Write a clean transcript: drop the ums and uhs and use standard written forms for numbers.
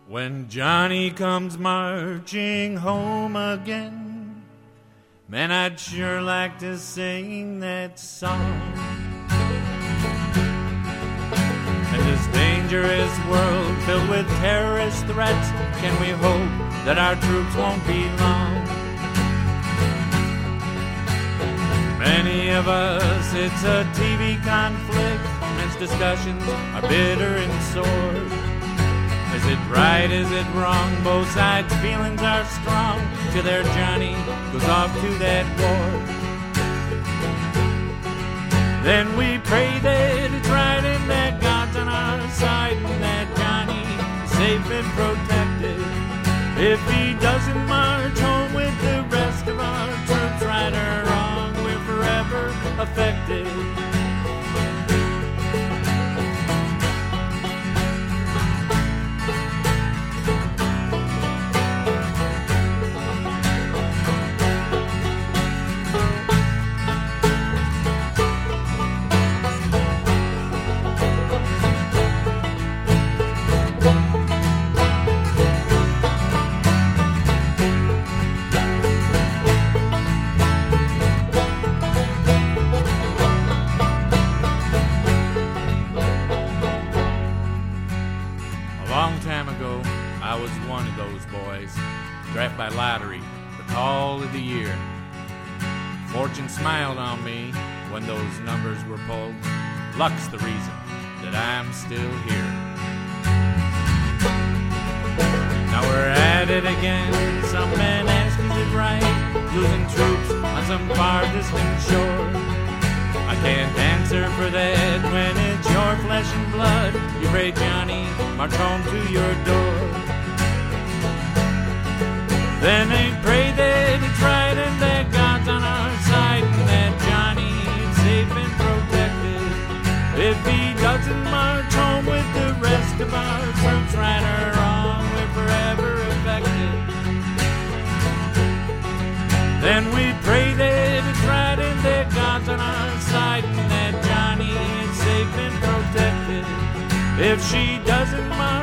When Johnny comes marching home again, man, I'd sure like to sing that song. In this dangerous world filled with terrorist threats, can we hope that our troops won't be long? Many of us, it's a TV conflict, men's discussions are bitter and sore. Is it right, is it wrong? Both sides' feelings are strong till their Johnny goes off to that war. Then we pray that it's right and that God's on our side and that Johnny is safe and protected. If he doesn't march home with the rest of our troops, right or wrong, we're forever affected. Drafted by lottery, the call of the year. Fortune smiled on me when those numbers were pulled. Luck's the reason that I'm still here. Now we're at it again. Some men ask, is it right? Losing troops on some far distant shore. I can't answer for that when it's your flesh and blood. You pray Johnny march home to your door. Then they pray that it's right and that God's on our side and that Johnny is safe and protected. If he doesn't march home with the rest of our troops, right or wrong, we're forever affected. Then we pray that it's right and that God's on our side and that Johnny is safe and protected. If she doesn't march